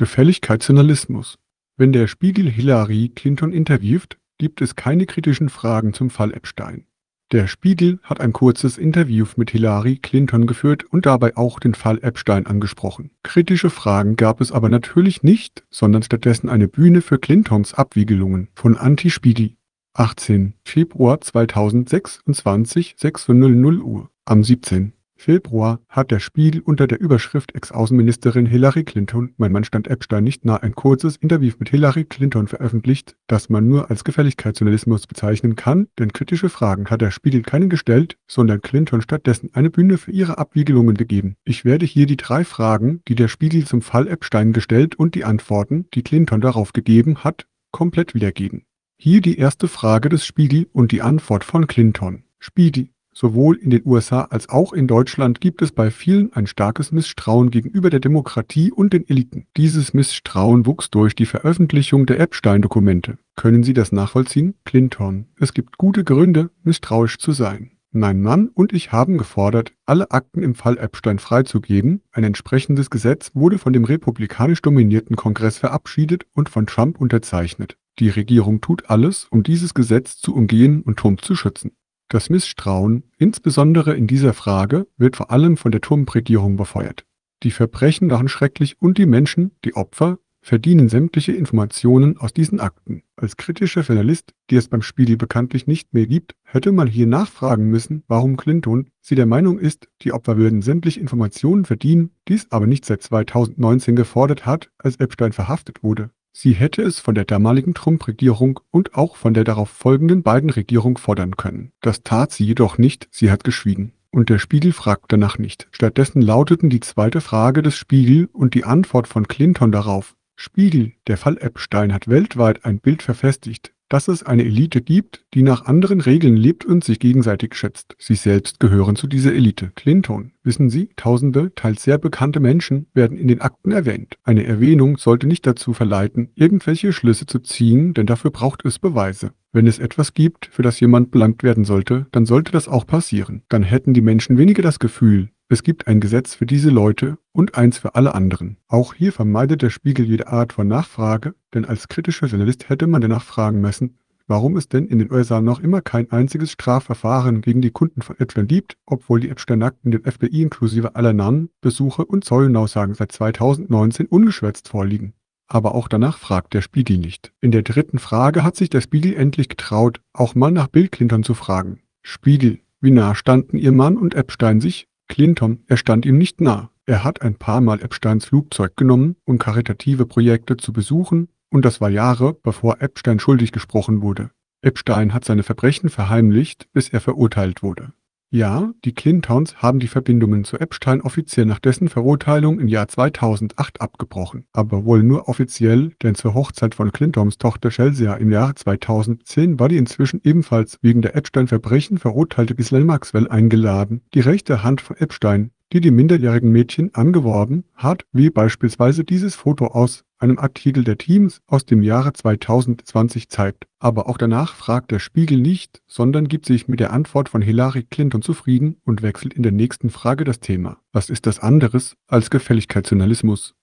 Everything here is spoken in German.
Gefälligkeitsjournalismus. Wenn der Spiegel Hillary Clinton interviewt, gibt es keine kritischen Fragen zum Fall Epstein. Der Spiegel hat ein kurzes Interview mit Hillary Clinton geführt und dabei auch den Fall Epstein angesprochen. Kritische Fragen gab es aber natürlich nicht, sondern stattdessen eine Bühne für Clintons Abwiegelungen von Anti-Spiegel. 18. Februar 2026, 6:00 Uhr. Am 17. Februar hat der Spiegel unter der Überschrift Ex-Außenministerin Hillary Clinton, mein Mann stand Epstein nicht nah, ein kurzes Interview mit Hillary Clinton veröffentlicht, das man nur als Gefälligkeitsjournalismus bezeichnen kann, denn kritische Fragen hat der Spiegel keine gestellt, sondern Clinton stattdessen eine Bühne für ihre Abwiegelungen gegeben. Ich werde hier die 3 Fragen, die der Spiegel zum Fall Epstein gestellt und die Antworten, die Clinton darauf gegeben hat, komplett wiedergeben. Hier die erste Frage des Spiegel und die Antwort von Clinton. Spiegel: Sowohl in den USA als auch in Deutschland gibt es bei vielen ein starkes Misstrauen gegenüber der Demokratie und den Eliten. Dieses Misstrauen wuchs durch die Veröffentlichung der Epstein-Dokumente. Können Sie das nachvollziehen? Clinton: Es gibt gute Gründe, misstrauisch zu sein. Mein Mann und ich haben gefordert, alle Akten im Fall Epstein freizugeben. Ein entsprechendes Gesetz wurde von dem republikanisch dominierten Kongress verabschiedet und von Trump unterzeichnet. Die Regierung tut alles, um dieses Gesetz zu umgehen und Trump zu schützen. Das Misstrauen, insbesondere in dieser Frage, wird vor allem von der Trump-Regierung befeuert. Die Verbrechen waren schrecklich und die Menschen, die Opfer, verdienen sämtliche Informationen aus diesen Akten. Als kritischer Journalist, die es beim Spiegel bekanntlich nicht mehr gibt, hätte man hier nachfragen müssen, warum Clinton sie der Meinung ist, die Opfer würden sämtliche Informationen verdienen, dies aber nicht seit 2019 gefordert hat, als Epstein verhaftet wurde. Sie hätte es von der damaligen Trump-Regierung und auch von der darauf folgenden Biden-Regierung fordern können. Das tat sie jedoch nicht, sie hat geschwiegen. Und der Spiegel fragt danach nicht. Stattdessen lauteten die zweite Frage des Spiegel und die Antwort von Clinton darauf: Spiegel: Der Fall Epstein hat weltweit ein Bild verfestigt, dass es eine Elite gibt, die nach anderen Regeln lebt und sich gegenseitig schätzt. Sie selbst gehören zu dieser Elite. Clinton: Wissen Sie, tausende, teils sehr bekannte Menschen werden in den Akten erwähnt. Eine Erwähnung sollte nicht dazu verleiten, irgendwelche Schlüsse zu ziehen, denn dafür braucht es Beweise. Wenn es etwas gibt, für das jemand belangt werden sollte, dann sollte das auch passieren. Dann hätten die Menschen weniger das Gefühl, es gibt ein Gesetz für diese Leute und eins für alle anderen. Auch hier vermeidet der Spiegel jede Art von Nachfrage, denn als kritischer Journalist hätte man danach fragen müssen, warum es denn in den USA noch immer kein einziges Strafverfahren gegen die Kunden von Epstein gibt, obwohl die Epstein-Akten dem FBI inklusive aller Namen, Besuche und Zeugenaussagen seit 2019 ungeschwärzt vorliegen. Aber auch danach fragt der Spiegel nicht. In der dritten Frage hat sich der Spiegel endlich getraut, auch mal nach Bill Clinton zu fragen. Spiegel: Wie nah standen Ihr Mann und Epstein sich? Clinton: Er stand ihm nicht nah. Er hat ein paar Mal Epsteins Flugzeug genommen, um karitative Projekte zu besuchen, und das war Jahre, bevor Epstein schuldig gesprochen wurde. Epstein hat seine Verbrechen verheimlicht, bis er verurteilt wurde. Ja, die Clintons haben die Verbindungen zu Epstein offiziell nach dessen Verurteilung im Jahr 2008 abgebrochen, aber wohl nur offiziell, denn zur Hochzeit von Clintons Tochter Chelsea im Jahr 2010 war die inzwischen ebenfalls wegen der Epstein-Verbrechen verurteilte Ghislaine Maxwell eingeladen, die rechte Hand von Epstein, die minderjährigen Mädchen angeworben hat, wie beispielsweise dieses Foto aus einem Artikel der Teams aus dem Jahre 2020 zeigt. Aber auch danach fragt der Spiegel nicht, sondern gibt sich mit der Antwort von Hillary Clinton zufrieden und wechselt in der nächsten Frage das Thema. Was ist das anderes als Gefälligkeitsjournalismus?